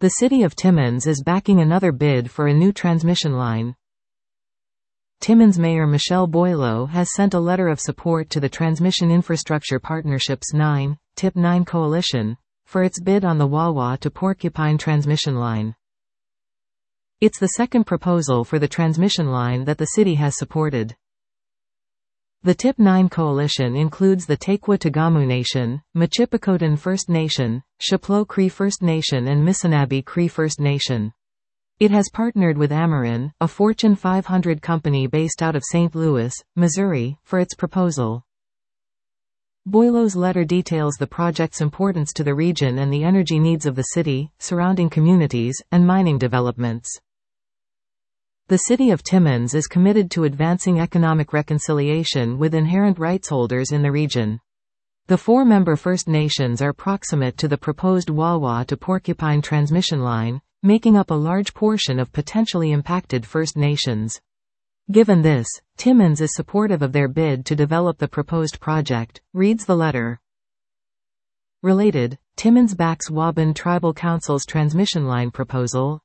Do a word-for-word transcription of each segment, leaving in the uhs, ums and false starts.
The city of Timmins is backing another bid for a new transmission line. Timmins Mayor Michelle Boileau has sent a letter of support to the Transmission Infrastructure Partnerships nine, T I P nine Coalition, for its bid on the Wawa to Porcupine transmission line. It's the second proposal for the transmission line that the city has supported. The T I P nine Coalition includes the Tequah-Tagamu Nation, Machipicoten First Nation, Chapleau Cree First Nation and Missinabee Cree First Nation. It has partnered with Ameren, a Fortune five hundred company based out of Saint Louis, Missouri, for its proposal. Boileau's letter details the project's importance to the region and the energy needs of the city, surrounding communities, and mining developments. The City of Timmins is committed to advancing economic reconciliation with inherent rights holders in the region. The four-member First Nations are proximate to the proposed Wawa to Porcupine transmission line, making up a large portion of potentially impacted First Nations. Given this, Timmins is supportive of their bid to develop the proposed project, reads the letter. Related, Timmins backs Waban Tribal Council's transmission line proposal.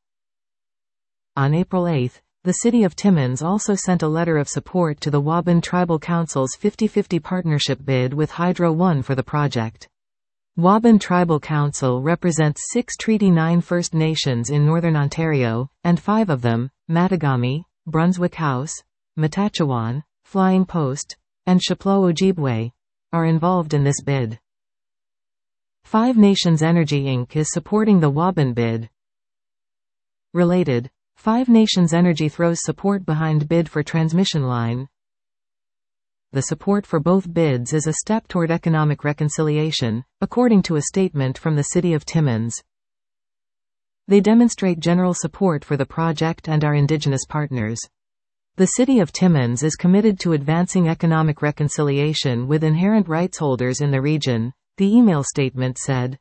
On April eighth, the City of Timmins also sent a letter of support to the Waban Tribal Council's fifty fifty partnership bid with Hydro One for the project. Waban Tribal Council represents six Treaty nine First Nations in Northern Ontario, and five of them, Matagami, Brunswick House, Matachewan, Flying Post, and Chapleau Ojibwe, are involved in this bid. Five Nations Energy Incorporated is supporting the Waban bid. Related, Five Nations Energy throws support behind bid for transmission line. The support for both bids is a step toward economic reconciliation, according to a statement from the City of Timmins. They demonstrate general support for the project and our Indigenous partners. The City of Timmins is committed to advancing economic reconciliation with inherent rights holders in the region, the email statement said.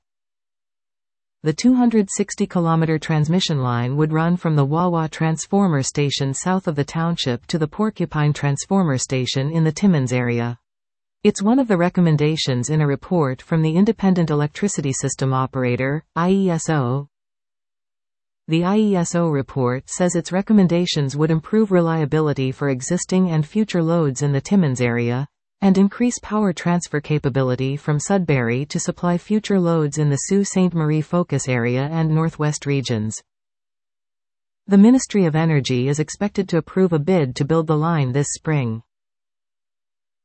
The two hundred sixty kilometer transmission line would run from the Wawa Transformer Station south of the township to the Porcupine Transformer Station in the Timmins area. It's one of the recommendations in a report from the Independent Electricity System Operator, I E S O. The I E S O report says its recommendations would improve reliability for existing and future loads in the Timmins area, and increase power transfer capability from Sudbury to supply future loads in the Sault Ste. Marie focus area and Northwest regions. The Ministry of Energy is expected to approve a bid to build the line this spring.